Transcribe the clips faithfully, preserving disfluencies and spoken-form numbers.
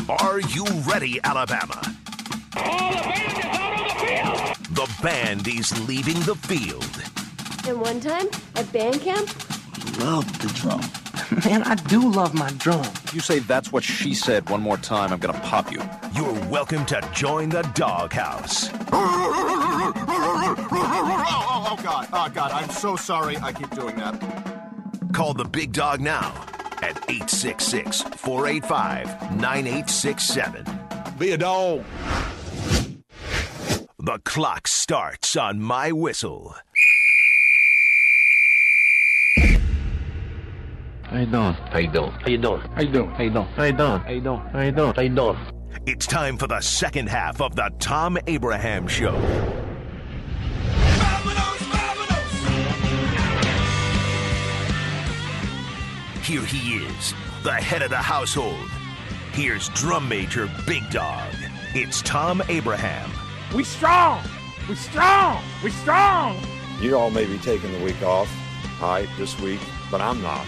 Are you ready, Alabama? Oh, the band is out on the field! The band is leaving the field. And one time, at band camp, love the drum. Man, I do love my drum. If you say "that's what she said" one more time, I'm gonna pop you. You're welcome to join the doghouse. Oh, God. Oh, God. I'm so sorry I keep doing that. Call the big dog now at eight six six, four eight five, nine eight six seven. Be a dog. The clock starts on my whistle. How you doing? How you doing? How you doing? How you doing? How you doing? How you doing? How you doing? How you doing? How you doing? It's time for the second half of the Tom Abraham Show. Here he is, the head of the household. Here's drum major Big Dog. It's Tom Abraham. We strong! We strong! We strong! You all may be taking the week off, all right, this week, but I'm not.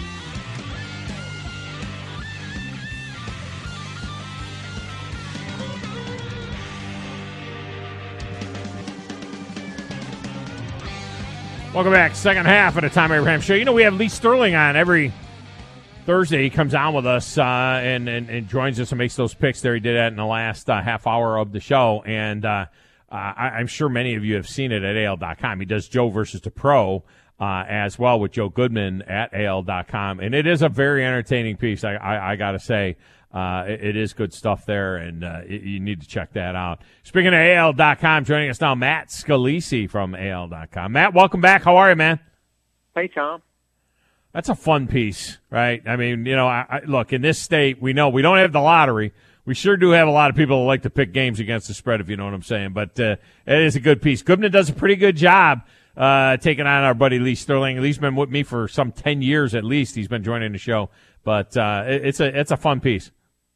Welcome back. Second half of the Tom Abraham Show. You know, we have Lee Sterling on every Thursday. He comes on with us uh, and, and, and joins us and makes those picks there. He did that in the last uh, half hour of the show. And uh, uh, I, I'm sure many of you have seen it at A L dot com. He does Joe versus the Pro uh, as well with Joe Goodman at A L dot com. And it is a very entertaining piece, I, I, I got to say. Uh, it, it is good stuff there, and uh, it, you need to check that out. Speaking of A L dot com, joining us now, Matt Scalisi from A L dot com. Matt, welcome back. How are you, man? Hey, Tom. That's a fun piece, right? I mean, you know, I, I, look, in this state, we know we don't have the lottery. We sure do have a lot of people that like to pick games against the spread, if you know what I'm saying. But uh, it is a good piece. Goodman does a pretty good job uh, taking on our buddy Lee Sterling. Lee's been with me for some ten years at least. He's been joining the show. But uh, it, it's a it's a fun piece.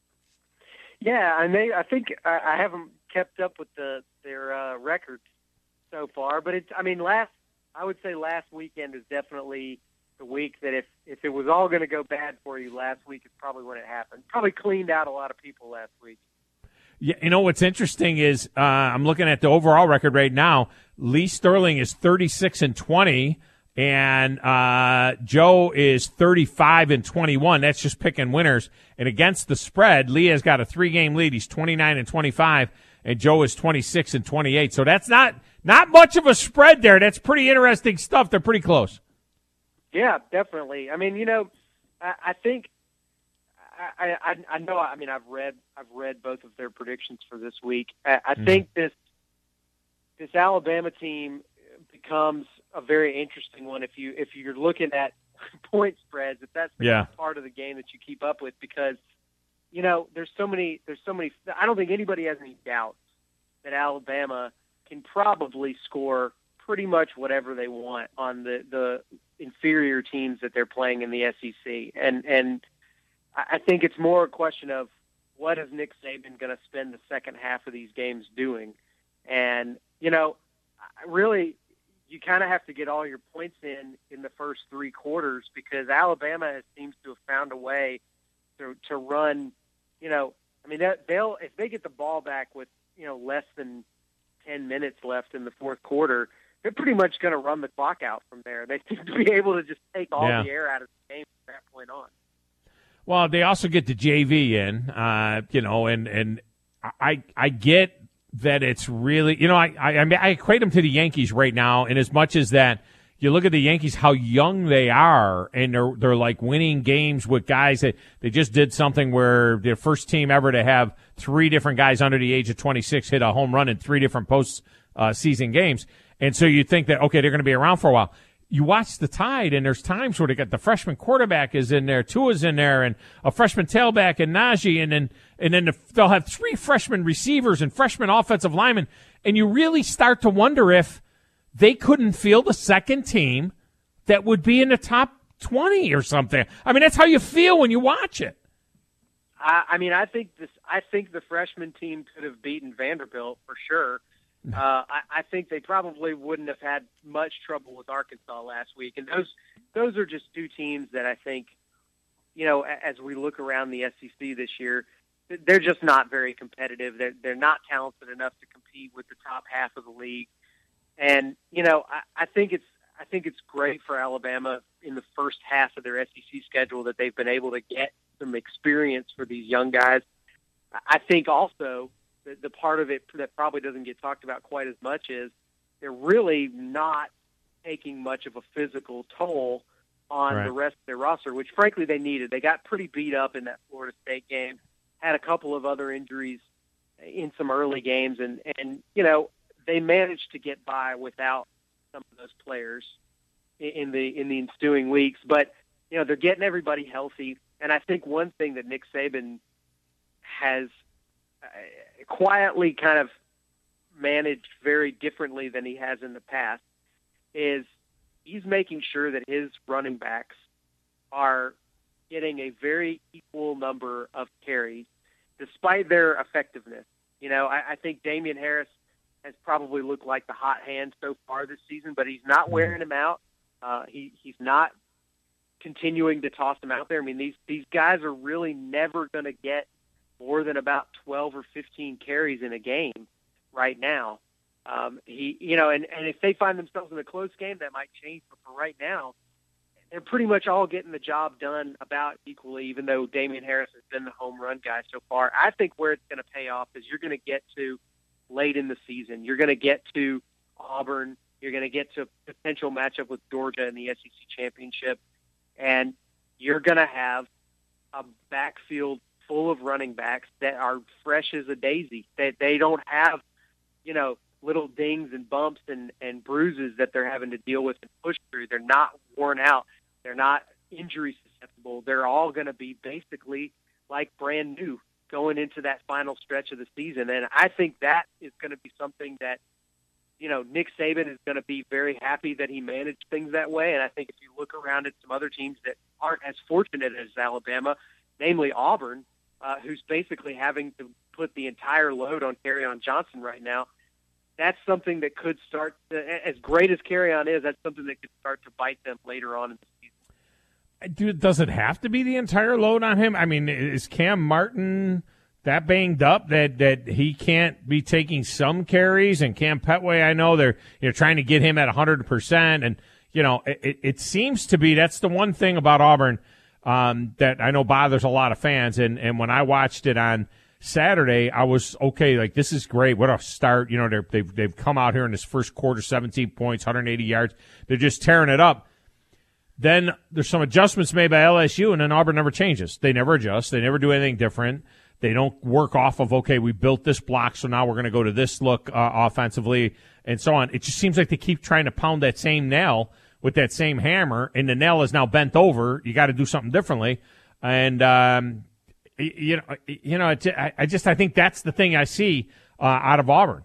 Yeah, and they, I think I, I haven't kept up with the their uh, records so far, but it's. I mean, last I would say last weekend is definitely the week that if if it was all going to go bad for you last week, is probably when it happened. Probably cleaned out a lot of people last week. Yeah, you know what's interesting is uh, I'm looking at the overall record right now. Lee Sterling is thirty-six and twenty. And uh, Joe is thirty-five and twenty-one. That's just picking winners. And against the spread, Lee has got a three-game lead. He's twenty-nine and twenty-five, and Joe is twenty-six and twenty-eight. So that's not not much of a spread there. That's pretty interesting stuff. They're pretty close. Yeah, definitely. I mean, you know, I, I think I, I I know. I mean, I've read I've read both of their predictions for this week. I, I mm-hmm. think this this Alabama team becomes a very interesting one if you if you're looking at point spreads, if that's yeah. part of the game that you keep up with, because you know there's so many there's so many I don't think anybody has any doubts that Alabama can probably score pretty much whatever they want on the, the inferior teams that they're playing in the S E C, and and I think it's more a question of what is Nick Saban going to spend the second half of these games doing, and you know really. You kind of have to get all your points in in the first three quarters because Alabama has, seems to have found a way to to run. You know, I mean, they'll if they get the ball back with you know less than ten minutes left in the fourth quarter, they're pretty much going to run the clock out from there. They seem to be able to just take all yeah. the air out of the game from that point on. Well, they also get the J V in, uh, you know, and and I I get. That it's really, you know, I, I I mean, I equate them to the Yankees right now, and as much as that, you look at the Yankees, how young they are, and they're they're like winning games with guys that they just did something where their first team ever to have three different guys under the age of twenty-six hit a home run in three different post uh, season games, and so you think that okay, they're going to be around for a while. You watch the Tide, and there's times where they got the freshman quarterback is in there, Tua's in there, and a freshman tailback and Najee, and then and then the, they'll have three freshman receivers and freshman offensive linemen, and you really start to wonder if they couldn't field a second team that would be in the top twenty or something. I mean, that's how you feel when you watch it. I, I mean, I think this. I think the freshman team could have beaten Vanderbilt for sure. Uh, I, I think they probably wouldn't have had much trouble with Arkansas last week. And those those are just two teams that I think, you know, as we look around the S E C this year, they're just not very competitive. They're they're not talented enough to compete with the top half of the league. And you know, I, I think it's I think it's great for Alabama in the first half of their S E C schedule that they've been able to get some experience for these young guys. I think also the, the part of it that probably doesn't get talked about quite as much is they're really not taking much of a physical toll on right. the rest of their roster, which frankly they needed. They got pretty beat up in that Florida State game, had a couple of other injuries in some early games, and, and you know, they managed to get by without some of those players in the in the ensuing weeks. But, you know, they're getting everybody healthy, and I think one thing that Nick Saban has uh, quietly kind of managed very differently than he has in the past is he's making sure that his running backs are getting a very equal number of carries despite their effectiveness. You know, I, I think Damian Harris has probably looked like the hot hand so far this season, but he's not wearing him out. Uh, he he's not continuing to toss him out there. I mean, these, these guys are really never going to get more than about twelve or fifteen carries in a game right now. Um, he, you know, and, and if they find themselves in a close game, that might change. But for right now, they're pretty much all getting the job done about equally, even though Damian Harris has been the home run guy so far. I think where it's going to pay off is you're going to get to late in the season. You're going to get to Auburn. You're going to get to a potential matchup with Georgia in the S E C championship. And you're going to have a backfield full of running backs that are fresh as a daisy. That they, they don't have, you know, little dings and bumps and, and bruises that they're having to deal with and push through. They're not worn out. They're not injury susceptible. They're all going to be basically like brand new going into that final stretch of the season. And I think that is going to be something that, you know, Nick Saban is going to be very happy that he managed things that way. And I think if you look around at some other teams that aren't as fortunate as Alabama, namely Auburn, uh, who's basically having to put the entire load on Kerryon Johnson right now, that's something that could start to, as great as Kerryon is, that's something that could start to bite them later on in the season. Dude, does it have to be the entire load on him? I mean, is Cam Martin that banged up that, that he can't be taking some carries? And Cam Petway, I know they're you know trying to get him at one hundred percent. And, you know, it, it seems to be that's the one thing about Auburn um, that I know bothers a lot of fans. And, and when I watched it on Saturday, I was okay. Like, this is great. What a start! You know, they're, they've they've come out here in this first quarter, seventeen points, one hundred eighty yards. They're just tearing it up. Then there's some adjustments made by L S U, and then Auburn never changes. They never adjust. They never do anything different. They don't work off of okay, we built this block, so now we're going to go to this look uh, offensively, and so on. It just seems like they keep trying to pound that same nail with that same hammer, and the nail is now bent over. You got to do something differently, and. um You know, you know. I just I think that's the thing I see uh, out of Auburn.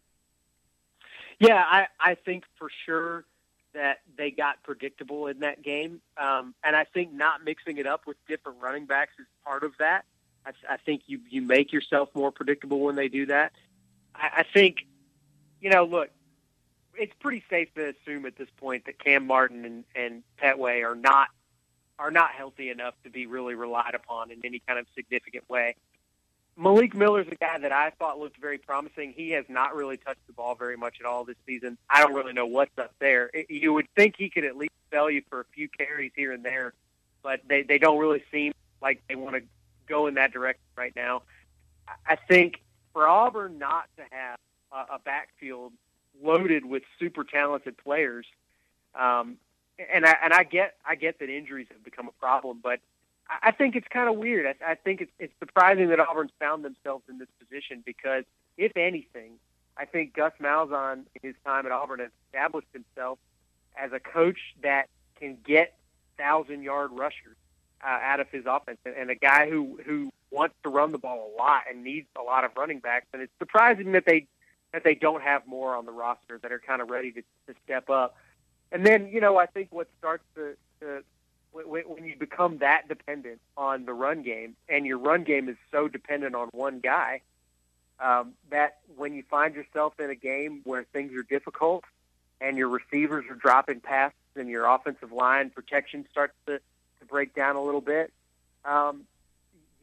Yeah, I, I think for sure that they got predictable in that game, um, and I think not mixing it up with different running backs is part of that. I, I think you you make yourself more predictable when they do that. I, I think, you know, look, it's pretty safe to assume at this point that Cam Martin and, and Petway are not. are not healthy enough to be really relied upon in any kind of significant way. Malik Miller's a guy that I thought looked very promising. He has not really touched the ball very much at all this season. I don't really know what's up there. It, you would think he could at least sell you for a few carries here and there, but they, they don't really seem like they want to go in that direction right now. I think for Auburn not to have a, a backfield loaded with super talented players, um, And I and I get I get that injuries have become a problem, but I think it's kind of weird. I, I think it's it's surprising that Auburn's found themselves in this position because, if anything, I think Gus Malzahn in his time at Auburn has established himself as a coach that can get thousand-yard rushers uh, out of his offense, and a guy who who wants to run the ball a lot and needs a lot of running backs. And it's surprising that they that they don't have more on the roster that are kind of ready to, to step up. And then, you know, I think what starts to, to when you become that dependent on the run game, and your run game is so dependent on one guy, um, that when you find yourself in a game where things are difficult and your receivers are dropping passes and your offensive line protection starts to, to break down a little bit, um,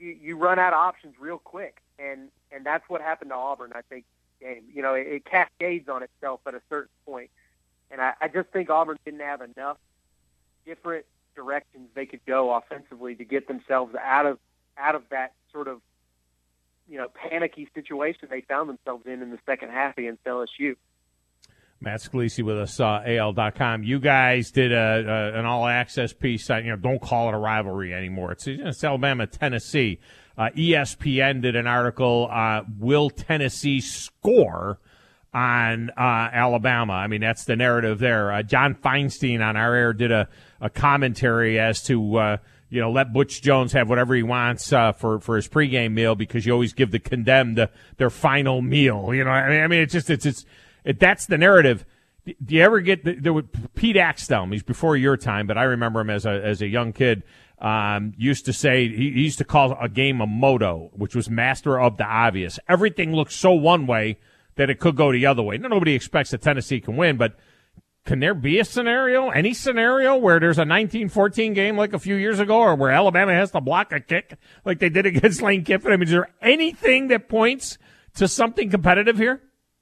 you, you run out of options real quick, and and that's what happened to Auburn. I think game, you know, it, it cascades on itself at a certain point, and I, I just think Auburn didn't have enough different directions they could go offensively to get themselves out of out of that sort of, you know, panicky situation they found themselves in in the second half against L S U. Matt Scalisi with us, uh, A L dot com. You guys did a, a, an all-access piece on, you know, don't call it a rivalry anymore. It's, it's Alabama, Tennessee. Uh, E S P N did an article, uh, will Tennessee score on uh, Alabama? I mean, that's the narrative there. Uh, John Feinstein on our air did a, a commentary as to, uh, you know, let Butch Jones have whatever he wants uh, for, for his pregame meal, because you always give the condemned uh, their final meal. You know, I mean, I mean, it's just, it's, it's, It, that's the narrative. Do you ever get the, there was Pete Axtell? He's before your time, but I remember him as a as a young kid. Um, used to say he, he used to call a game a moto, which was master of the obvious. Everything looks so one way that it could go the other way. Nobody expects that Tennessee can win, but can there be a scenario, any scenario, where there's a nineteen fourteen game like a few years ago, or where Alabama has to block a kick like they did against Lane Kiffin? I mean, is there anything that points to something competitive here?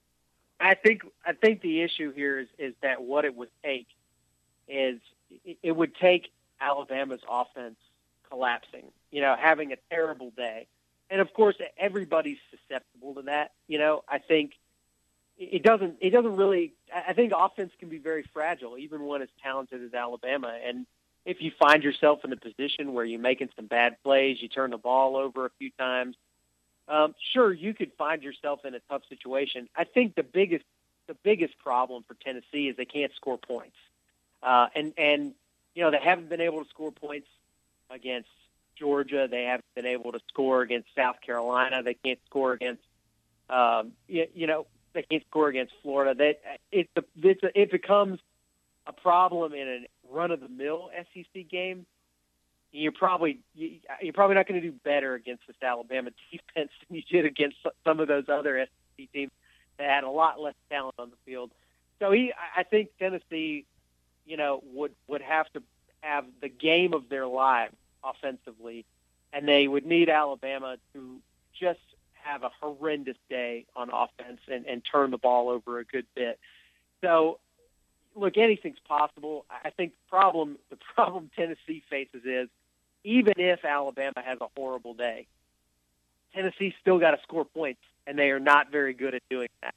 I think I think the issue here is, is that what it would take is it would take Alabama's offense collapsing, you know, having a terrible day. And of course everybody's susceptible to that. You know, I think it doesn't it doesn't really I think offense can be very fragile even when it's talented as Alabama. And if you find yourself in a position where you're making some bad plays, you turn the ball over a few times, Um, sure, you could find yourself in a tough situation. I think the biggest the biggest problem for Tennessee is they can't score points, uh, and and you know they haven't been able to score points against Georgia. They haven't been able to score against South Carolina. They can't score against um, you, you know they can't score against Florida. That it's a, it's a, it becomes a problem in a run of the mill S E C game. You're probably you're probably not going to do better against this Alabama defense than you did against some of those other S E C teams that had a lot less talent on the field. So he, I think Tennessee, you know, would would have to have the game of their lives offensively, and they would need Alabama to just have a horrendous day on offense and, and turn the ball over a good bit. So, look, anything's possible. I think the problem the problem Tennessee faces is, even if Alabama has a horrible day, Tennessee's still got to score points, and they are not very good at doing that.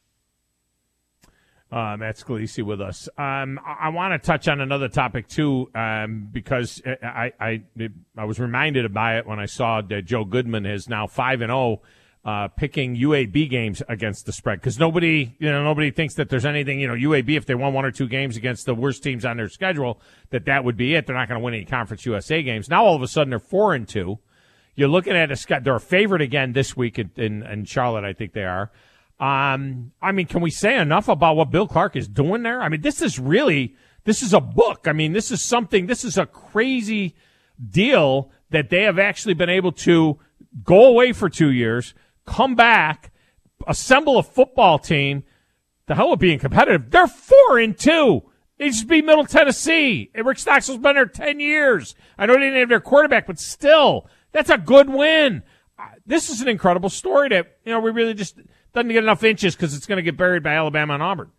Uh, Matt Scalisi with us. Um, I, I want to touch on another topic, too, um, because I, I I was reminded by it when I saw that Joe Goodman is now five and oh, uh, picking U A B games against the spread, because nobody, you know, nobody thinks that there's anything, you know, U A B, if they won one or two games against the worst teams on their schedule, that that would be it. They're not going to win any Conference U S A games. Now all of a sudden they're four and two. You're looking at a they're a favorite again this week in, in, in Charlotte. I think they are. Um, I mean, can we say enough about what Bill Clark is doing there? I mean, this is really this is a book. I mean, this is something. This is a crazy deal that they have actually been able to go away for two years. Come back, assemble a football team. The hell with being competitive. They're four and two. They just beat Middle Tennessee. And Rick Stockstill's been there ten years. I know they didn't have their quarterback, but still, that's a good win. Uh, this is an incredible story that, you know, we really just doesn't get enough inches because it's going to get buried by Alabama and Auburn.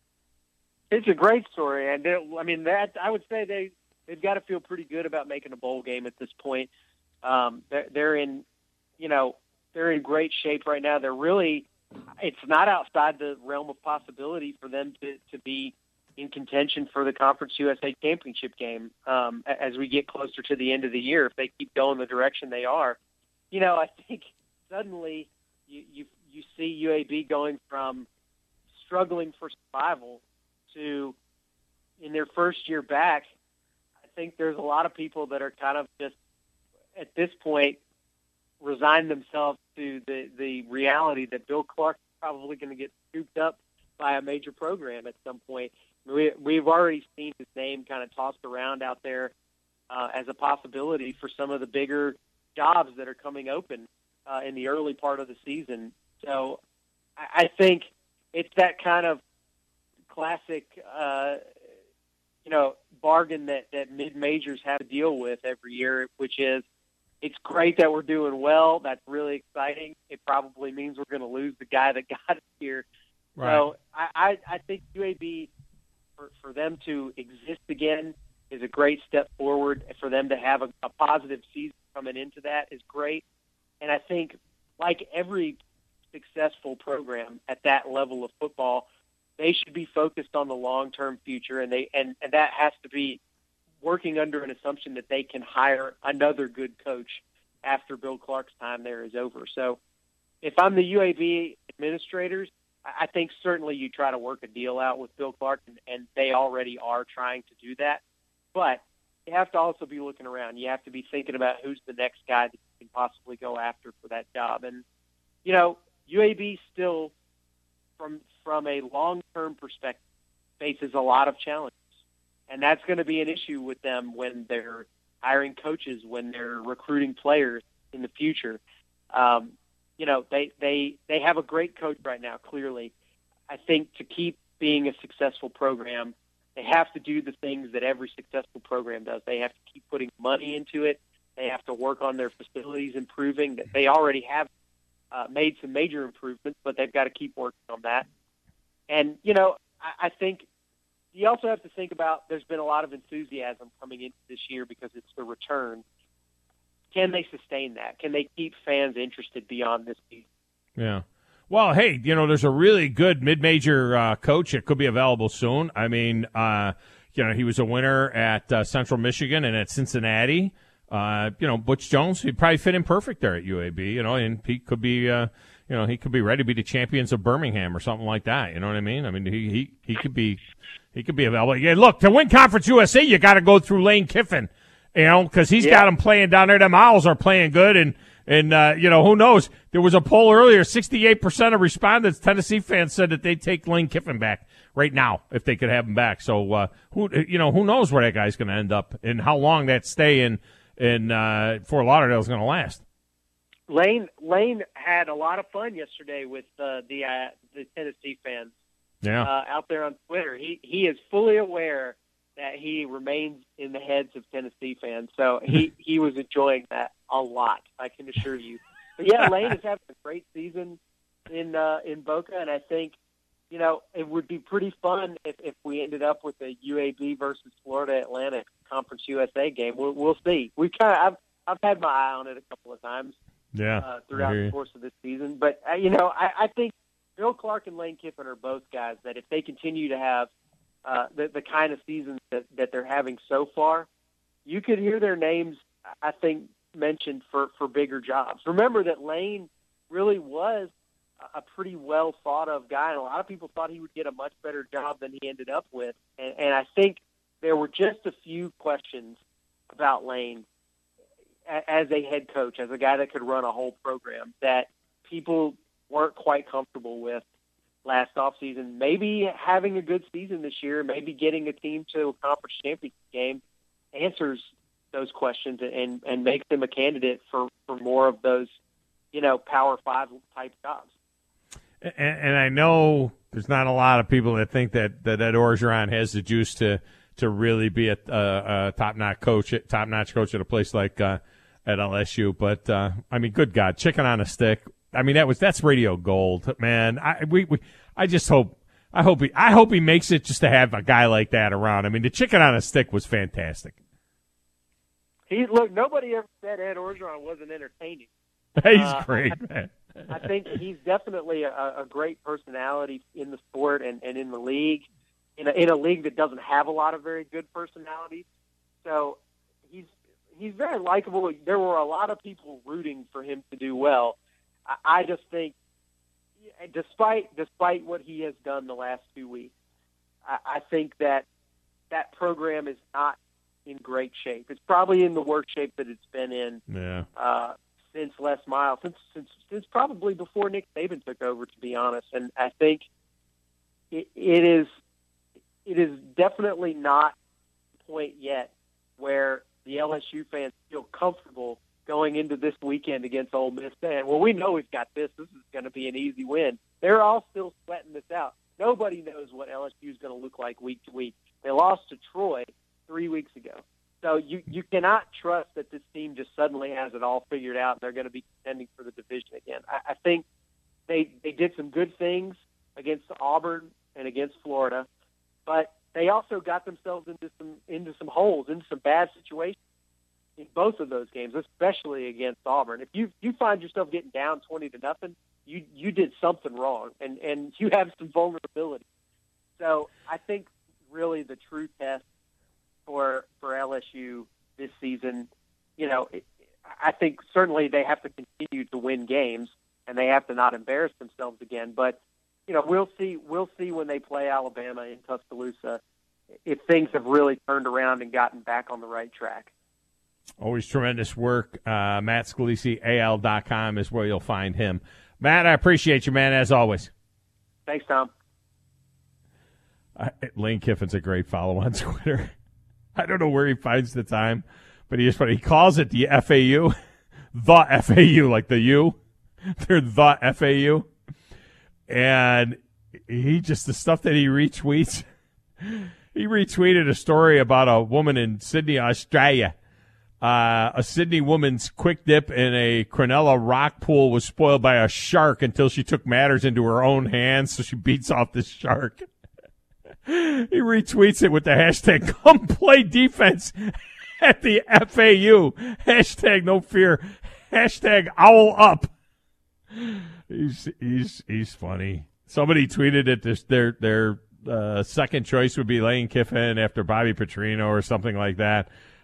It's a great story, and I mean that I would say they they've got to feel pretty good about making a bowl game at this point. Um, they're, they're in, you know. They're in great shape right now. They're really, it's not outside the realm of possibility for them to, to be in contention for the Conference U S A championship game um, as we get closer to the end of the year. If they keep going the direction they are, you know, I think suddenly you you, you see U A B going from struggling for survival to, in their first year back, I think there's a lot of people that are kind of just, at this point, resign themselves to the, the reality that Bill Clark is probably going to get scooped up by a major program at some point. We, we've already seen his name kind of tossed around out there uh, as a possibility for some of the bigger jobs that are coming open uh, in the early part of the season. So I, I think it's that kind of classic, uh, you know, bargain that, that mid-majors have to deal with every year, which is, it's great that we're doing well. That's really exciting. It probably means we're going to lose the guy that got us here. Right. So I, I, I think U A B, for, for them to exist again, is a great step forward. For them to have a, a positive season coming into that is great. And I think, like every successful program at that level of football, they should be focused on the long-term future, and they and, and that has to be working under an assumption that they can hire another good coach after Bill Clark's time there is over. So if I'm the U A B administrators, I think certainly you try to work a deal out with Bill Clark, and, and they already are trying to do that. But you have to also be looking around. You have to be thinking about who's the next guy that you can possibly go after for that job. And, you know, U A B still, from from a long-term perspective, faces a lot of challenges. And that's going to be an issue with them when they're hiring coaches, when they're recruiting players in the future. Um, you know, they, they, they have a great coach right now, clearly. I think to keep being a successful program, they have to do the things that every successful program does. They have to keep putting money into it. They have to work on their facilities, improving. That they already have uh, made some major improvements, but they've got to keep working on that. And, you know, I, I think you also have to think about there's been a lot of enthusiasm coming into this year because it's the return. Can they sustain that? Can they keep fans interested beyond this season? Yeah. Well, hey, you know, there's a really good mid-major uh, coach that could be available soon. I mean, uh, you know, he was a winner at uh, Central Michigan and at Cincinnati. Uh, you know, Butch Jones, he'd probably fit in perfect there at U A B, you know, and he could be, uh, you know, he could be ready to be the champions of Birmingham or something like that. You know what I mean? I mean, he he, he could be he could be available. Yeah, look, to win Conference U S A, you got to go through Lane Kiffin, you know, because he's yeah. got them playing down there. Them Owls are playing good, and and uh, you know, who knows? There was a poll earlier. Sixty-eight percent of respondents, Tennessee fans, said that they'd take Lane Kiffin back right now if they could have him back. So uh, who you know who knows where that guy's going to end up and how long that stay in in uh, Fort Lauderdale is going to last. Lane Lane had a lot of fun yesterday with uh, the uh, the Tennessee fans. Yeah, uh, out there on Twitter, he he is fully aware that he remains in the heads of Tennessee fans. So he he was enjoying that a lot, I can assure you. But yeah, Lane is having a great season in uh, in Boca, and I think you know it would be pretty fun if, if we ended up with a U A B versus Florida Atlantic Conference U S A game. We'll, we'll see. We kind of I've I've had my eye on it a couple of times. Yeah, uh, throughout the course of this season. But, uh, you know, I, I think Bill Clark and Lane Kiffin are both guys that if they continue to have uh, the, the kind of seasons that, that they're having so far, you could hear their names, I think, mentioned for, for bigger jobs. Remember that Lane really was a pretty well thought of guy, and a lot of people thought he would get a much better job than he ended up with. And, and I think there were just a few questions about Lane as a head coach, as a guy that could run a whole program, that people weren't quite comfortable with last offseason. Maybe having a good season this year, maybe getting a team to a conference championship game answers those questions and, and makes them a candidate for, for more of those, you know, Power Five type jobs. And, and I know there's not a lot of people that think that that, that Orgeron has the juice to to really be a, a, a top-notch coach, top-notch coach at a place like uh, at L S U. But uh, I mean, good God, chicken on a stick. I mean, that was that's radio gold, man. I we, we I just hope I hope he I hope he makes it just to have a guy like that around. I mean, the chicken on a stick was fantastic. He look. Nobody ever said Ed Orgeron wasn't entertaining. He's uh, great, I, man. I think he's definitely a, a great personality in the sport and, and in the league. In a, in a league that doesn't have a lot of very good personalities. So he's he's very likable. There were a lot of people rooting for him to do well. I, I just think, despite despite what he has done the last two weeks, I, I think that that program is not in great shape. It's probably in the worst shape that it's been in yeah. uh, since Les Miles, since, since since probably before Nick Saban took over, to be honest. And I think it, it is – It is definitely not the point yet where the L S U fans feel comfortable going into this weekend against Ole Miss saying, well, we know we've got this. This is going to be an easy win. They're all still sweating this out. Nobody knows what L S U is going to look like week to week. They lost to Troy three weeks ago. So you, you cannot trust that this team just suddenly has it all figured out and they're going to be contending for the division again. I, I think they they did some good things against Auburn and against Florida, but they also got themselves into some into some holes, into some bad situations in both of those games, especially against Auburn. If you you find yourself getting down twenty to nothing, you you did something wrong, and and you have some vulnerability. So I think really the true test for for L S U this season, you know, I think certainly they have to continue to win games and they have to not embarrass themselves again. But you know, we'll see. We'll see when they play Alabama in Tuscaloosa if things have really turned around and gotten back on the right track. Always tremendous work. Uh, Matt Scalisi, A L dot com is where you'll find him. Matt, I appreciate you, man, as always. Thanks, Tom. Uh, Lane Kiffin's a great follow on Twitter. I don't know where he finds the time, but he is funny. He calls it the F A U, the F A U, like the U. They're the F A U. And he just, the stuff that he retweets, he retweeted a story about a woman in Sydney, Australia. Uh, a Sydney woman's quick dip in a Cronulla rock pool was spoiled by a shark until she took matters into her own hands, so she beats off the shark. He retweets it with the hashtag, come play defense at the F A U. Hashtag no fear. Hashtag owl up. He's he's he's funny. Somebody tweeted it. This their their uh, second choice would be Lane Kiffin after Bobby Petrino or something like that.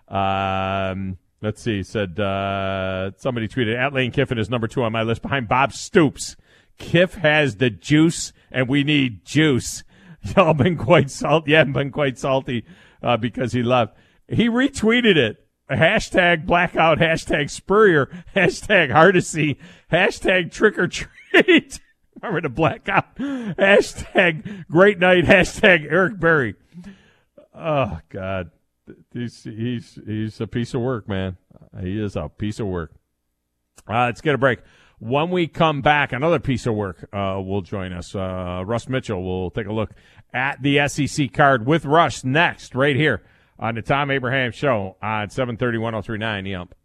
Um, let's see. Said uh, somebody tweeted at Lane Kiffin is number two on my list behind Bob Stoops. Kiff has the juice, and we need juice. Y'all been quite salty. Yeah, been quite salty uh, because he left. He retweeted it. Hashtag blackout, hashtag Spurrier, hashtag Hardesty, hashtag trick or treat. Remember the blackout? Hashtag great night, hashtag Eric Berry. Oh, God. He's, he's, he's a piece of work, man. He is a piece of work. Uh, let's get a break. When we come back, another piece of work uh, will join us. Uh, Russ Mitchell will take a look at the S E C card with Russ next, right here on the Tom Abraham Show on seven thirty, one oh three point nine The Ump.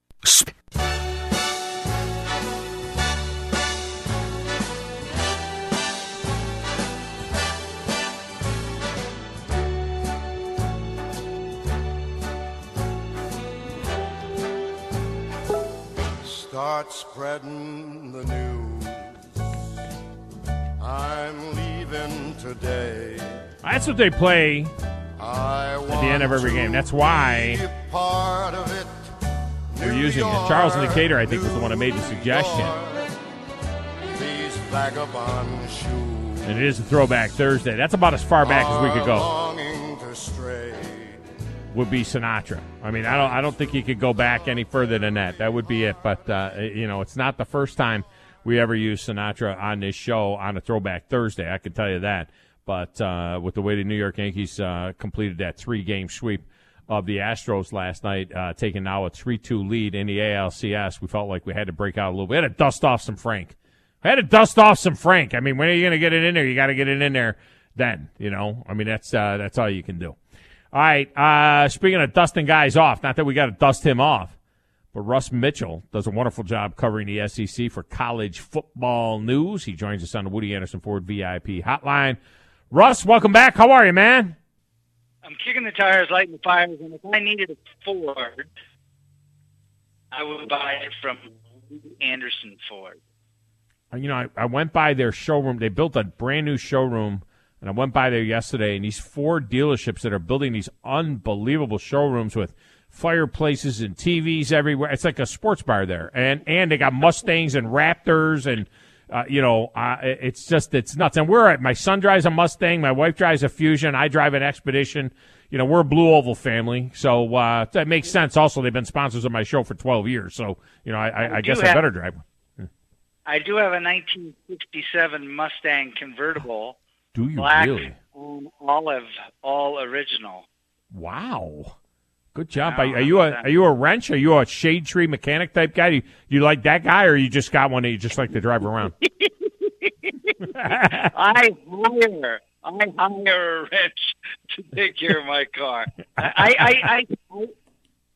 Start spreading the news. I'm leaving today. That's what they play I at the end of every game. That's why part of it. we're using it. Charles Decatur, I think, was the one who made the suggestion. These vagabond shoes. And it is a Throwback Thursday. That's about as far back as we could go. Longing to stray. Would be Sinatra. I mean, I don't I don't think you could go back any further than that. That would be it. But, uh, you know, it's not the first time we ever used Sinatra on this show on a Throwback Thursday. I can tell you that. But uh, with the way the New York Yankees uh, completed that three-game sweep of the Astros last night, uh, taking now a three two lead in the A L C S, we felt like we had to break out a little bit. We had to dust off some Frank. We had to dust off some Frank. I mean, when are you going to get it in there? You got to get it in there then, you know. I mean, that's uh, that's all you can do. All right, uh, speaking of dusting guys off, not that we got to dust him off, but Russ Mitchell does a wonderful job covering the S E C for college football news. He joins us on the Woody Anderson Ford V I P hotline. Russ, welcome back. How are you, man? I'm kicking the tires, lighting the fires, and if I needed a Ford, I would buy it from Anderson Ford. You know, I, I went by their showroom. They built a brand new showroom, and I went by there yesterday, and these Ford dealerships that are building these unbelievable showrooms with fireplaces and T Vs everywhere. It's like a sports bar there. And and they got Mustangs and Raptors and, uh, you know, uh, it's just, it's nuts. And we're at, my son drives a Mustang, my wife drives a Fusion, I drive an Expedition. You know, we're a Blue Oval family, so uh, that makes sense. Also, they've been sponsors of my show for twelve years, so, you know, I, I, I guess have, I better drive one. I do have a nineteen sixty-seven Mustang convertible. Do you black, really? Um, olive, all original. Wow. Good job. No, are, are you a are you a wrench? Are you a shade tree mechanic type guy? Do you, you like that guy, or you just got one that you just like to drive around? I hire I hire a wrench to take care of my car. I I, I, I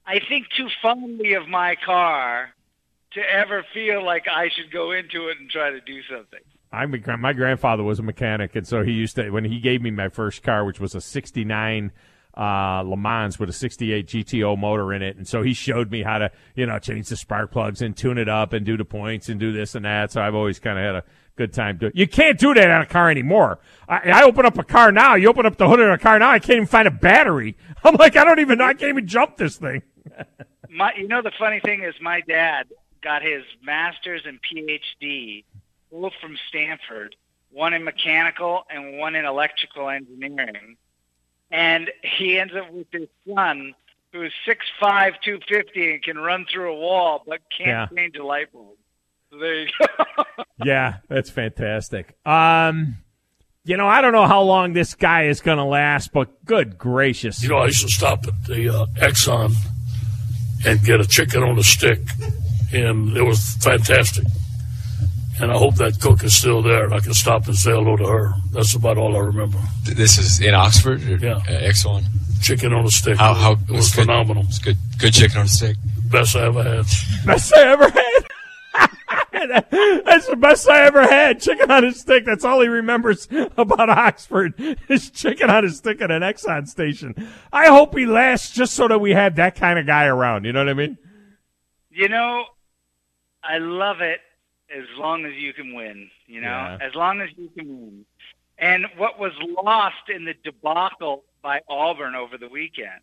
I think too fondly of my car to ever feel like I should go into it and try to do something. I my grandfather was a mechanic, and so he used to, when he gave me my first car, which was a sixty-nine uh, Le Mans with a sixty-eight G T O motor in it, and so he showed me how to, you know, change the spark plugs and tune it up and do the points and do this and that. So I've always kind of had a good time doing it. You can't do that on a car anymore. I, I open up a car now. You open up the hood of a car now. I can't even find a battery. I'm like, I don't even know. I can't even jump this thing. My, you know, the funny thing is, my dad got his master's and P H D both from Stanford, one in mechanical and one in electrical engineering. And he ends up with his son, who's six five, two fifty, and can run through a wall, but can't Yeah. change a light bulb. So there you go. Yeah, that's fantastic. Um, you know, I don't know how long this guy is going to last, but good gracious. You know, I used to stop at the uh, Exxon and get a chicken on a stick, and it was fantastic. And I hope that cook is still there, and I can stop and say hello to her. That's about all I remember. This is in Oxford? Or, yeah. Uh, Exxon? Chicken on a stick. How, how, it was good, phenomenal. It's good, good chicken on a stick. Best I ever had. Best I ever had. That's the best I ever had. Chicken on a stick. That's all he remembers about Oxford is chicken on a stick at an Exxon station. I hope he lasts just so that we have that kind of guy around. You know what I mean? You know, I love it as long as you can win, you know, Yeah. as long as you can win. And what was lost in the debacle by Auburn over the weekend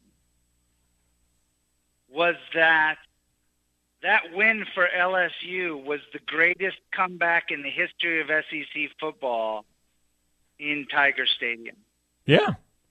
was that that win for L S U was the greatest comeback in the history of S E C football in Tiger Stadium. Yeah.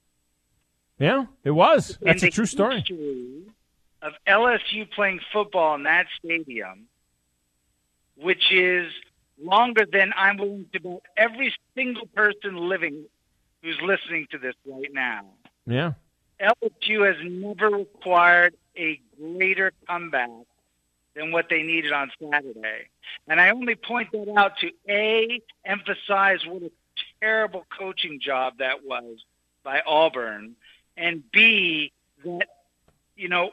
Yeah, it was. That's in a true story. History of L S U playing football in that stadium, which is longer than I'm willing to bet every single person living who's listening to this right now. Yeah. L S U has never required a greater comeback than what they needed on Saturday. And I only point that out to, A, emphasize what a terrible coaching job that was by Auburn, and B, that, you know,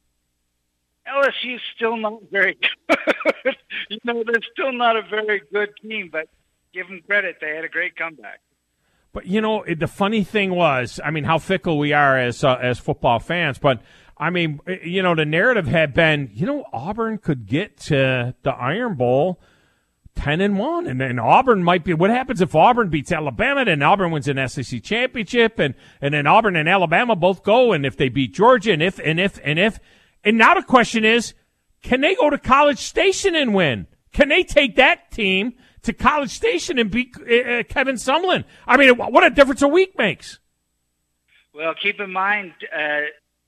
L S U's still not very good. You know, they're still not a very good team, but give them credit. They had a great comeback. But, you know, the funny thing was, I mean, how fickle we are as uh, as football fans, but, I mean, you know, the narrative had been, you know, Auburn could get to the Iron Bowl ten and one, and then Auburn might be, what happens if Auburn beats Alabama, then Auburn wins an S E C championship, and, and then Auburn and Alabama both go, and if they beat Georgia, and if, and if, and if, and now the question is, can they go to College Station and win? Can they take that team to College Station and beat uh, Kevin Sumlin? I mean, what a difference a week makes. Well, keep in mind, uh,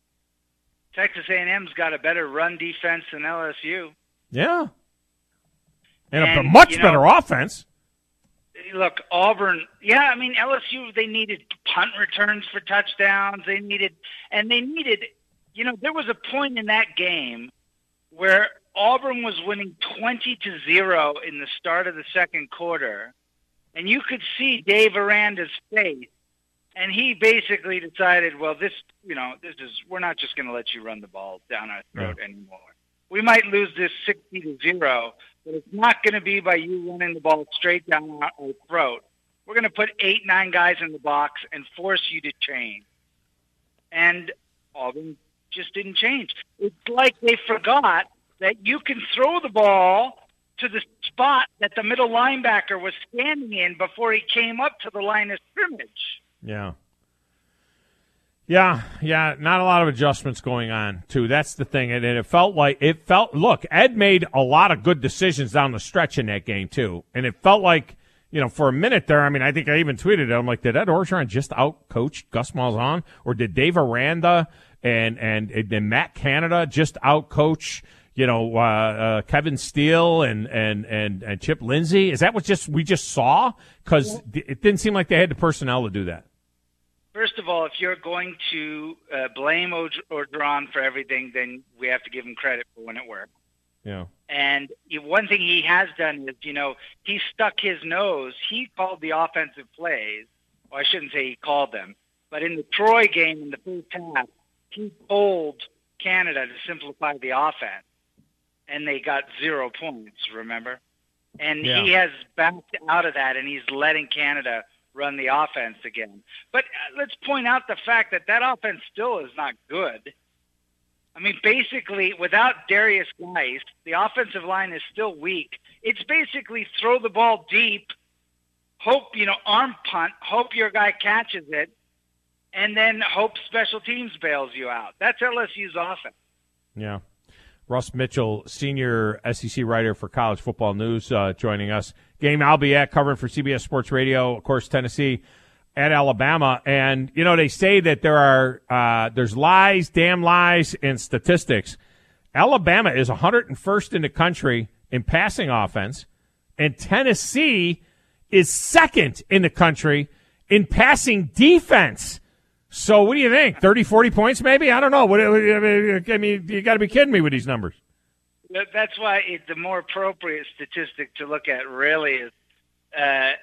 Texas A and M's got a better run defense than L S U. Yeah. And, And, a much you know, better offense. Look, Auburn, yeah, I mean, L S U, they needed punt returns for touchdowns. They needed, and they needed, you know, there was a point in that game where Auburn was winning twenty to zero in the start of the second quarter, and you could see Dave Aranda's face, and he basically decided, well, this, you know, this is, we're not just going to let you run the ball down our throat Yeah. anymore. We might lose this sixty to zero, but it's not going to be by you running the ball straight down our, our throat. We're going to put eight, nine guys in the box and force you to change. And Auburn just didn't change. It's like they forgot that you can throw the ball to the spot that the middle linebacker was standing in before he came up to the line of scrimmage. Yeah. Yeah, yeah, not a lot of adjustments going on, too. That's the thing. And, and it felt like, it felt, look, Ed made a lot of good decisions down the stretch in that game, too. And it felt like, you know, for a minute there, I mean, I think I even tweeted it. I'm like, did Ed Orgeron just out-coach Gus Malzahn? Or did Dave Aranda and, and, and Matt Canada just out-coach, you know, uh, uh, Kevin Steele and, and, and, and Chip Lindsey? Is that what just we just saw? Because it didn't seem like they had the personnel to do that. First of all, if you're going to uh, blame Orgeron for everything, then we have to give him credit for when it worked. Yeah. And one thing he has done is, you know, he stuck his nose. He called the offensive plays. Well, I shouldn't say he called them. But in the Troy game in the first half, he told Canada to simplify the offense, and they got zero points, remember? And Yeah. he has backed out of that, and he's letting Canada run the offense again. But uh, let's point out the fact that that offense still is not good. I mean, basically, without Darius Geist, the offensive line is still weak. It's basically throw the ball deep, hope, you know, arm punt, hope your guy catches it, and then hope special teams bails you out. That's L S U's offense. Yeah. Russ Mitchell, senior S E C writer for College Football News, uh, joining us. Game I'll be at, covering for C B S Sports Radio, of course, Tennessee at Alabama. And, you know, they say that there are uh, there's lies, damn lies, and statistics. Alabama is one hundred first in the country in passing offense, and Tennessee is second in the country in passing defense. So what do you think? thirty, forty points maybe? I don't know. What, I mean, you got to be kidding me with these numbers. That's why it, the more appropriate statistic to look at really is uh,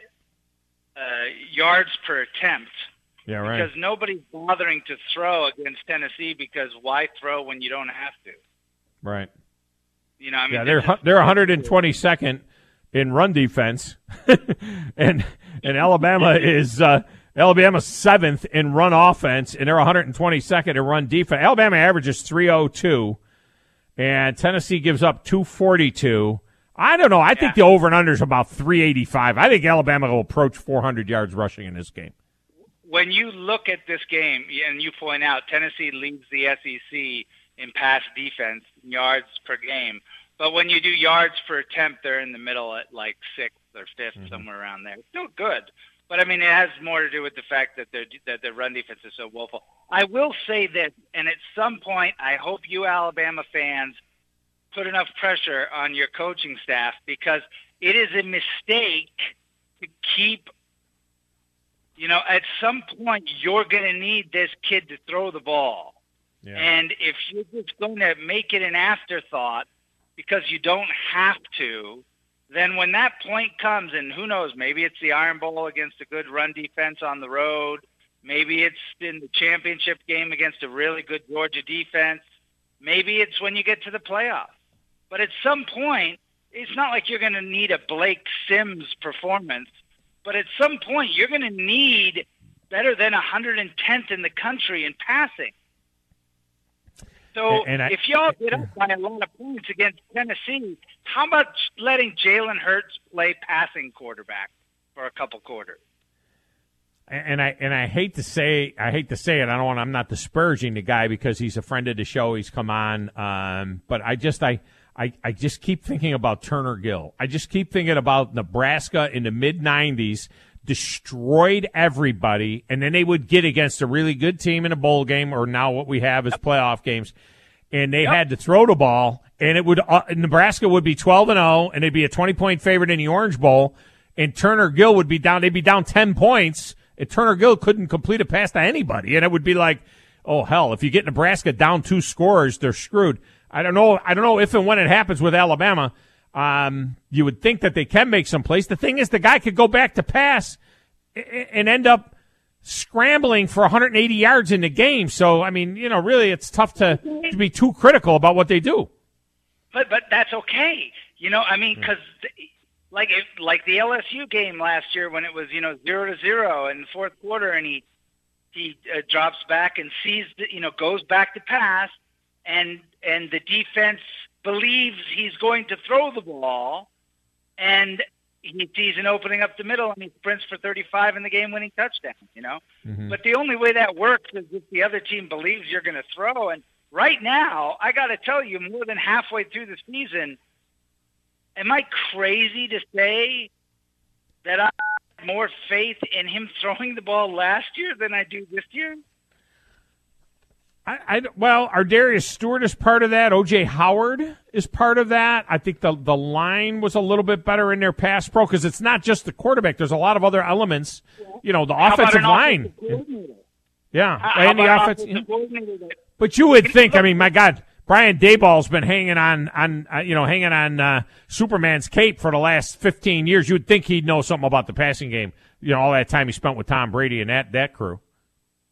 uh, yards per attempt. Yeah, right. Because nobody's bothering to throw against Tennessee because why throw when you don't have to? Right. You know, I mean, yeah, they're they're one hundred twenty-second in run defense, and and Alabama is uh, Alabama's seventh in run offense, and they're one hundred twenty-second in run defense. Alabama averages three oh two, and Tennessee gives up two forty-two. I don't know. I think yeah. the over and under is about three eighty-five. I think Alabama will approach four hundred yards rushing in this game. When you look at this game, and you point out Tennessee leads the S E C in pass defense, yards per game. But when you do yards per attempt, they're in the middle at like sixth or fifth, mm-hmm. somewhere around there. Still good. But, I mean, it has more to do with the fact that, that the run defense is so woeful. I will say this, and at some point, I hope you Alabama fans put enough pressure on your coaching staff, because it is a mistake to keep, you know, at some point, you're going to need this kid to throw the ball. Yeah. And if you're just going to make it an afterthought because you don't have to, then when that point comes, and who knows, maybe it's the Iron Bowl against a good run defense on the road, maybe it's in the championship game against a really good Georgia defense, maybe it's when you get to the playoffs. But at some point, it's not like you're going to need a Blake Sims performance, but at some point you're going to need better than one hundred tenth in the country in passing. So and I, if y'all get up by a lot of points against Tennessee, how about letting Jalen Hurts play passing quarterback for a couple quarters? And I and I hate to say I hate to say it. I don't want. I'm not disparaging the guy because he's a friend of the show. He's come on, um, but I just I, I I just keep thinking about Turner Gill. I just keep thinking about Nebraska in the mid nineties. Destroyed everybody, and then they would get against a really good team in a bowl game, or now what we have is playoff games, and they yep. had to throw the ball, and it would uh, Nebraska would be twelve and oh, and they'd be a twenty-point favorite in the Orange Bowl, and Turner Gill would be down, they'd be down ten points, and Turner Gill couldn't complete a pass to anybody, and it would be like, oh, hell, if you get Nebraska down two scores, they're screwed. I don't know, I don't know if and when it happens with Alabama. Um, you would think that they can make some plays. The thing is, the guy could go back to pass and end up scrambling for one hundred eighty yards in the game. So, I mean, you know, really, it's tough to, to be too critical about what they do. But but that's okay. You know, I mean, because like if, like the L S U game last year when it was, you know, zero to zero in the fourth quarter, and he he uh, drops back and sees, the, you know, goes back to pass, and and the defense believes he's going to throw the ball, and he sees an opening up the middle, and he sprints for thirty-five in the game-winning touchdown, you know? Mm-hmm. But the only way that works is if the other team believes you're going to throw. And right now, I got to tell you, more than halfway through the season, am I crazy to say that I have more faith in him throwing the ball last year than I do this year? I, I, well, Ardarius Stewart is part of that. O J Howard is part of that. I think the the line was a little bit better in their pass pro because it's not just the quarterback. There's a lot of other elements. Yeah. You know, the How offensive line. Offensive yeah, How and the offense. You know. But you would think. I mean, my God, Brian Daboll's been hanging on on uh, you know hanging on uh, Superman's cape for the last fifteen years. You would think he'd know something about the passing game. You know, all that time he spent with Tom Brady and that that crew.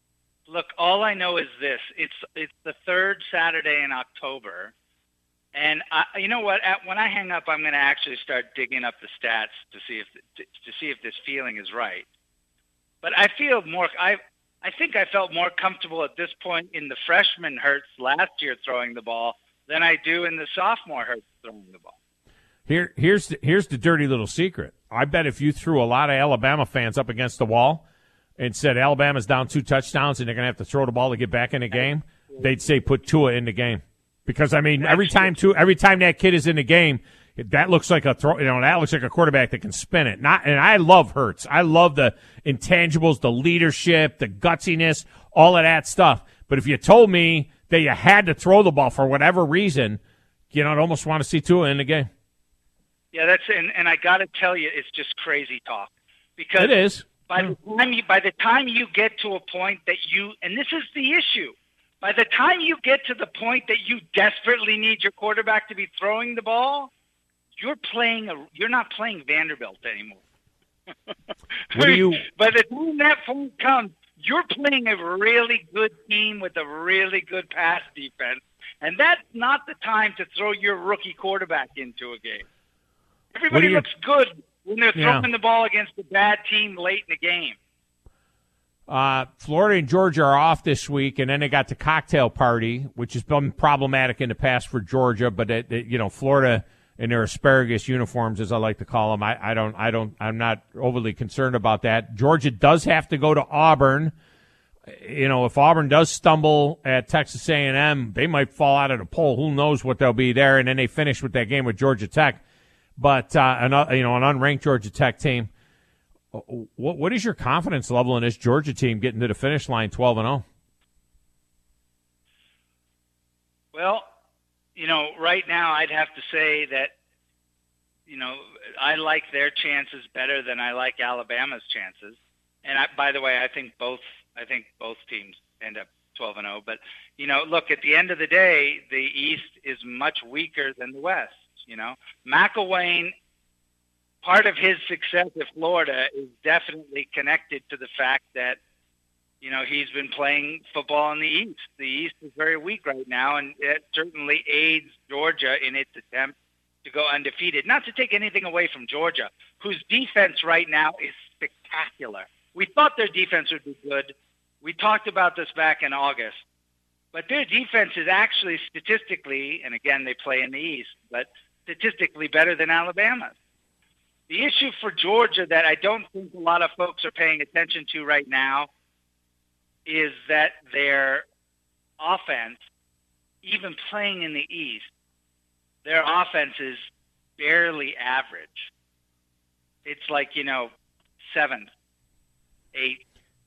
Look, all I know is this: it's it's the third Saturday in October, and I, you know what? At, when I hang up, I'm going to actually start digging up the stats to see if to, to see if this feeling is right. But I feel more. I I think I felt more comfortable at this point in the freshman Hurts last year throwing the ball than I do in the sophomore Hurts throwing the ball. Here, here's the, here's the dirty little secret. I bet if you threw a lot of Alabama fans up against the wall and said Alabama's down two touchdowns and they're going to have to throw the ball to get back in the game, they'd say put Tua in the game. Because, I mean, every time Tua, every time that kid is in the game, that looks like a throw, you know, that looks like a quarterback that can spin it. Not, and I love Hurts. I love the intangibles, the leadership, the gutsiness, all of that stuff. But if you told me that you had to throw the ball for whatever reason, you know, I'd almost want to see Tua in the game. Yeah, that's and, and I got to tell you, it's just crazy talk. Because it is. By the time you by the time you get to a point that you and this is the issue, by the time you get to the point that you desperately need your quarterback to be throwing the ball, you're playing a you're not playing Vanderbilt anymore. What do you? By the time that point comes, you're playing a really good team with a really good pass defense, and that's not the time to throw your rookie quarterback into a game. Everybody you, looks good when they're throwing yeah. the ball against a bad team late in the game. Uh, Florida and Georgia are off this week, and then they got the cocktail party, which has been problematic in the past for Georgia. But it, it, you know, Florida in their asparagus uniforms, as I like to call them, I, I don't, I don't, I'm not overly concerned about that. Georgia does have to go to Auburn. You know, if Auburn does stumble at Texas A and M, they might fall out of the poll. Who knows what they'll be there? And then they finish with that game with Georgia Tech. But, uh, an, you know, an unranked Georgia Tech team. What What is your confidence level in this Georgia team getting to the finish line twelve and oh? Well, you know, right now I'd have to say that, you know, I like their chances better than I like Alabama's chances. And I, by the way, I think both I think both teams end up twelve and oh. But, you know, look, at the end of the day, the East is much weaker than the West. You know, McElwain, part of his success at Florida is definitely connected to the fact that, you know, he's been playing football in the East. The East is very weak right now, and it certainly aids Georgia in its attempt to go undefeated. Not to take anything away from Georgia, whose defense right now is spectacular. We thought their defense would be good. We talked about this back in August. But their defense is actually statistically, and again, they play in the East, but statistically better than Alabama's. The issue for Georgia that I don't think a lot of folks are paying attention to right now is that their offense, even playing in the East, their offense is barely average. It's like, you know, seventh, eighth.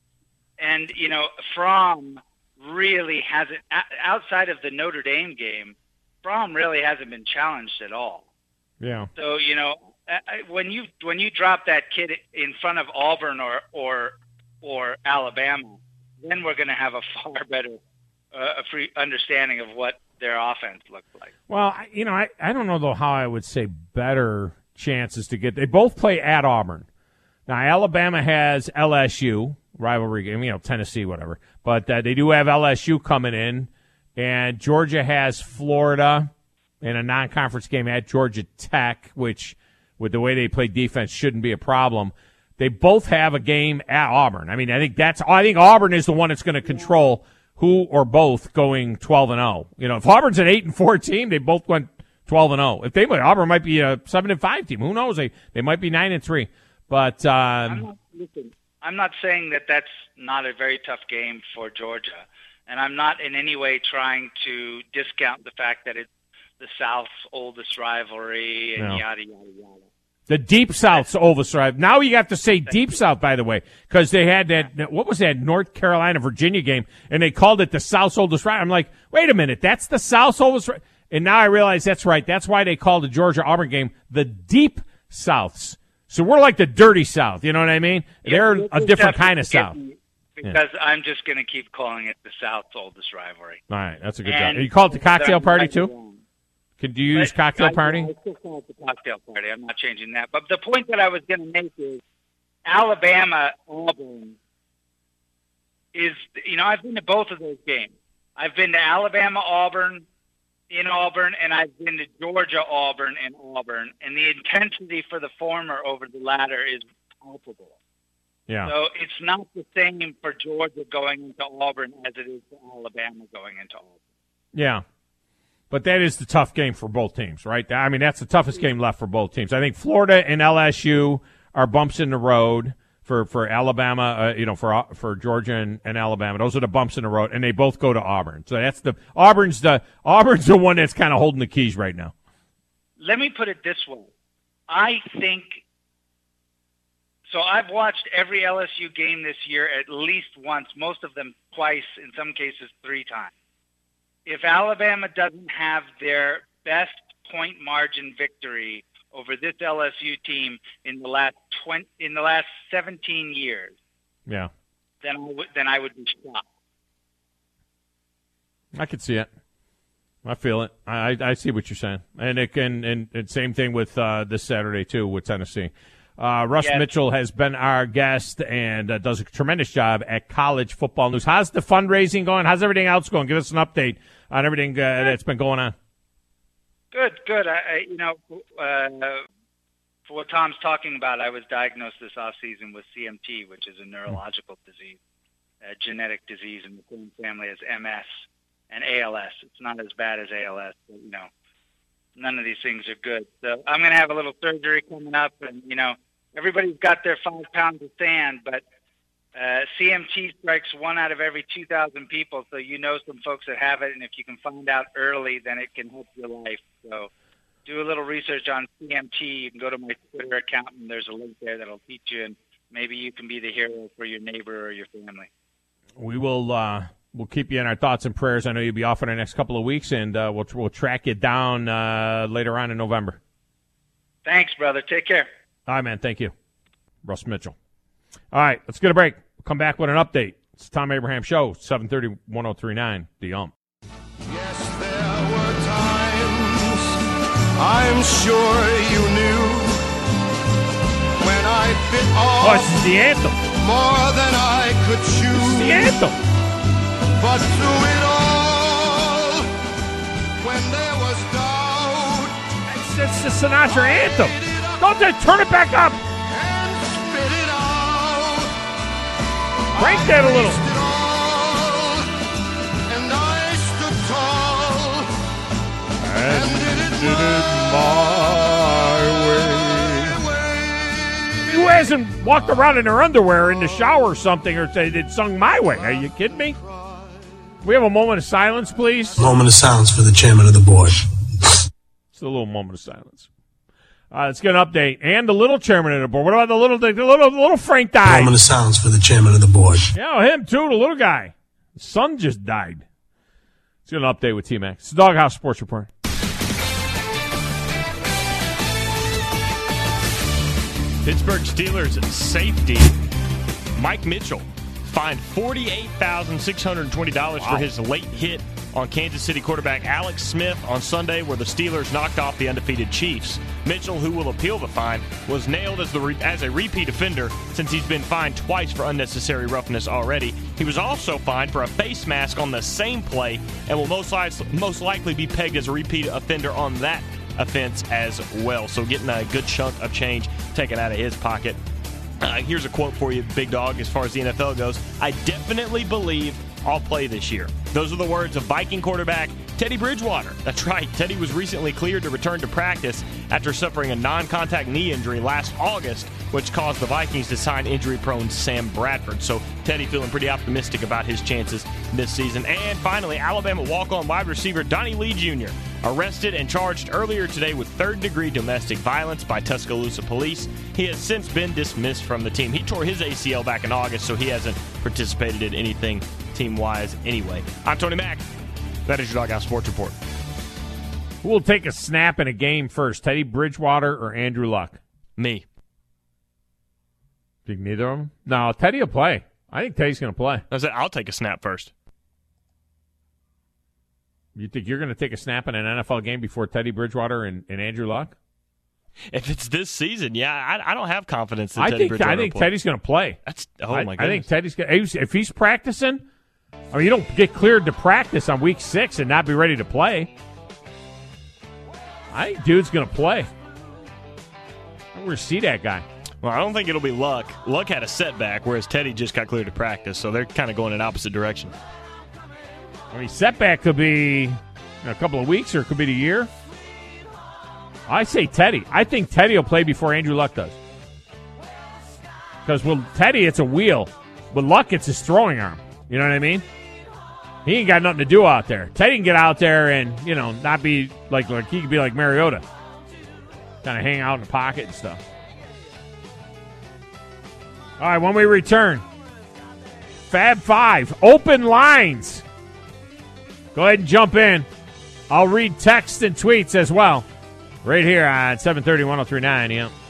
And, you know, Fromm really hasn't, outside of the Notre Dame game, Fromm really hasn't been challenged at all. Yeah. So, you know, when you when you drop that kid in front of Auburn or or or Alabama, then we're going to have a far better uh, a free understanding of what their offense looks like. Well, you know, I, I don't know, though, how I would say better chances to get. They both play at Auburn. Now, Alabama has L S U, rivalry game, you know, Tennessee, whatever. But uh, they do have L S U coming in. And Georgia has Florida in a non-conference game at Georgia Tech, which, with the way they play defense, shouldn't be a problem. They both have a game at Auburn. I mean, I think that's. I think Auburn is the one that's going to control who or both going twelve and oh. You know, if Auburn's an eight and four team, they both went twelve and oh. If they Auburn might be a seven and five team. Who knows? They they might be nine and three. But um, I'm not, listen, I'm not saying that that's not a very tough game for Georgia. And I'm not in any way trying to discount the fact that it's the South's oldest rivalry and no. yada, yada, yada. The Deep South's oldest rivalry. Now you have to say Deep South, by the way, because they had that, what was that, North Carolina-Virginia game, and they called it the South's oldest rivalry. I'm like, wait a minute, that's the South's oldest rivalry? And now I realize that's right. That's why they called the Georgia-Auburn game the Deep Souths. So we're like the dirty South, you know what I mean? Yeah, They're a different kind of South. Because yeah. I'm just going to keep calling it the South's oldest rivalry. All right, that's a good and job. You call it the cocktail party, too? Wrong. Could you use but cocktail I, party? I still call it the cocktail party. I'm not changing that. But the point that I was going to make is Alabama, Auburn, is, you know, I've been to both of those games. I've been to Alabama-Auburn in Auburn, and I've been to Georgia-Auburn in Auburn, and the intensity for the former over the latter is palpable. Yeah. So it's not the same for Georgia going into Auburn as it is for Alabama going into Auburn. Yeah. But that is the tough game for both teams, right? I mean, that's the toughest game left for both teams. I think Florida and L S U are bumps in the road for, for Alabama, uh, you know, for for Georgia and, and Alabama. Those are the bumps in the road, and they both go to Auburn. So that's the Auburn's the Auburn's the one that's kind of holding the keys right now. Let me put it this way. I think so I've watched every L S U game this year at least once, most of them twice, in some cases three times. If Alabama doesn't have their best point margin victory over this L S U team in the last twenty, in the last seventeen years, yeah, then I would then I would be shocked. I could see it. I feel it. I I see what you're saying, and it can and, and same thing with uh, this Saturday too with Tennessee. Uh, Russ yes. Mitchell has been our guest and uh, does a tremendous job at College Football News. How's the fundraising going? How's everything else going? Give us an update on everything uh, that's been going on. Good, good. I, I you know, uh, for what Tom's talking about, I was diagnosed this off season with C M T, which is a neurological disease, a genetic disease in the same family as M S and A L S. It's not as bad as A L S, but you know, none of these things are good. So I'm going to have a little surgery coming up, and you know, everybody's got their five pounds of sand, but uh, C M T strikes one out of every two thousand people, so you know some folks that have it, and if you can find out early, then it can help your life. So do a little research on C M T. You can go to my Twitter account, and there's a link there that'll teach you, and maybe you can be the hero for your neighbor or your family. We will uh, we'll keep you in our thoughts and prayers. I know you'll be off for the next couple of weeks, and uh, we'll, we'll track you down uh, later on in November. Thanks, brother. Take care. All right, man. Thank you. Russ Mitchell. All right, let's get a break. We'll come back with an update. It's the Tom Abraham Show, seven thirty, ten thirty-nine, The Ump. Yes, there were times I'm sure you knew when I bit off oh, this is the anthem. more than I could chew. This is the anthem. But through it all, when there was doubt, It's, it's the Sinatra anthem. Don't they turn it back up. Break that a little. And I stood tall and did it my way. Who hasn't walked around in their underwear in the shower or something or said it sung my way? Are you kidding me? We have a moment of silence, please. Moment of silence for the chairman of the board. It's a little moment of silence. Uh, let's get an update. And the little chairman of the board. What about the little the little, the little Frank died? Moment of silence for the chairman of the board. Yeah, him too, the little guy. His son just died. Let's get an update with T-Mac. It's the Doghouse Sports Report. Pittsburgh Steelers safety Mike Mitchell fined forty-eight thousand six hundred twenty dollars wow. for his late hit on Kansas City quarterback Alex Smith on Sunday, where the Steelers knocked off the undefeated Chiefs. Mitchell, who will appeal the fine, was nailed as the re- as a repeat offender since he's been fined twice for unnecessary roughness already. He was also fined for a face mask on the same play and will most, li- most likely be pegged as a repeat offender on that offense as well. So getting a good chunk of change taken out of his pocket. Uh, here's a quote for you, Big Dog, as far as the N F L goes. I definitely believe I'll play this year. Those are the words of Viking quarterback Teddy Bridgewater. That's right. Teddy was recently cleared to return to practice after suffering a non-contact knee injury last August, which caused the Vikings to sign injury-prone Sam Bradford. So Teddy feeling pretty optimistic about his chances this season. And finally, Alabama walk-on wide receiver Donnie Lee Junior arrested and charged earlier today with third-degree domestic violence by Tuscaloosa police. He has since been dismissed from the team. He tore his A C L back in August, so he hasn't participated in anything team-wise anyway. I'm Tony Mack. That is your Doghouse Sports Report. Who will take a snap in a game first, Teddy Bridgewater or Andrew Luck? Me. Think neither of them? No, Teddy will play. I think Teddy's going to play. I said I'll take a snap first. You think you're going to take a snap in an N F L game before Teddy Bridgewater and, and Andrew Luck? If it's this season, yeah, I, I don't have confidence that I Teddy think Bridgewater I think will play. Teddy's going to play. That's oh I, my I goodness. think Teddy's going. If he's practicing, I mean, you don't get cleared to practice on week six and not be ready to play. I think dude's going to play. I'm going to see that guy. Well, I don't think it'll be Luck. Luck had a setback, whereas Teddy just got cleared to practice, so they're kind of going in opposite direction. I mean, setback could be a couple of weeks or it could be a year. I say Teddy. I think Teddy will play before Andrew Luck does. Because with Teddy, it's a wheel. With Luck, it's his throwing arm. You know what I mean? He ain't got nothing to do out there. Teddy can get out there and, you know, not be like, like he could be like Mariota. Kind of hang out in the pocket and stuff. All right, when we return, Fab Five, open lines. Go ahead and jump in. I'll read texts and tweets as well. Right here on seven thirty, one oh three point nine, yeah.